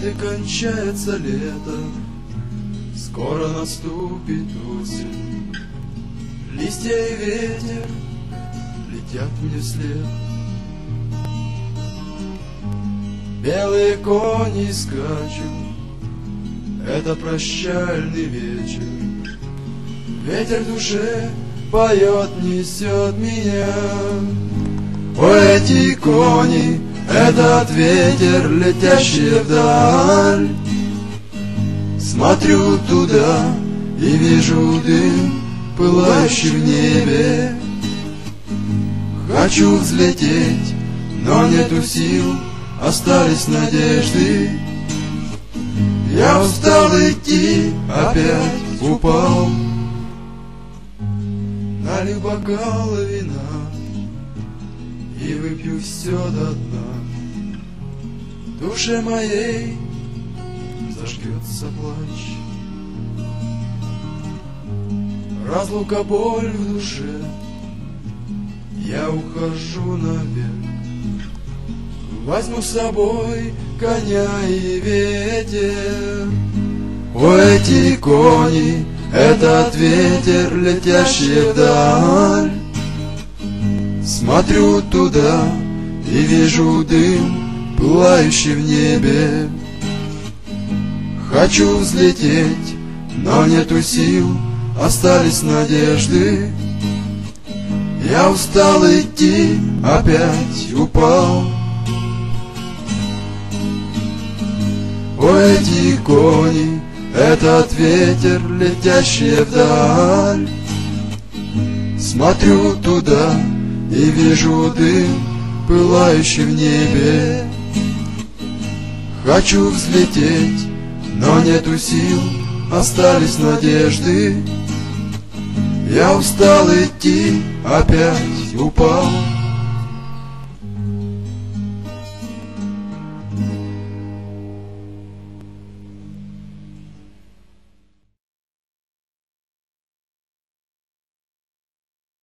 Вот и кончается лето, скоро наступит осень. Листья и ветер летят мне вслед. Белые кони скачут, это прощальный вечер. Ветер в душе поет, несет меня. О, эти кони, этот ветер, летящий вдаль. Смотрю туда и вижу дым, пылающий в небе. Хочу взлететь, но нету сил, остались надежды. Я устал идти, опять упал. Налью бокал вина и выпью все до дна. В душе моей зажгется плач. Разлука, боль в душе, я ухожу наверх. Возьму с собой коня и ветер. О, эти кони, этот ветер, летящий вдаль. Смотрю туда и вижу дым, пылающий в небе. Хочу взлететь, но нету сил, остались надежды. Я устал идти, опять упал. О, эти кони, этот ветер, летящий вдаль. Смотрю туда и вижу дым, пылающий в небе. Хочу взлететь, но нету сил, остались надежды. Я устал идти, опять упал.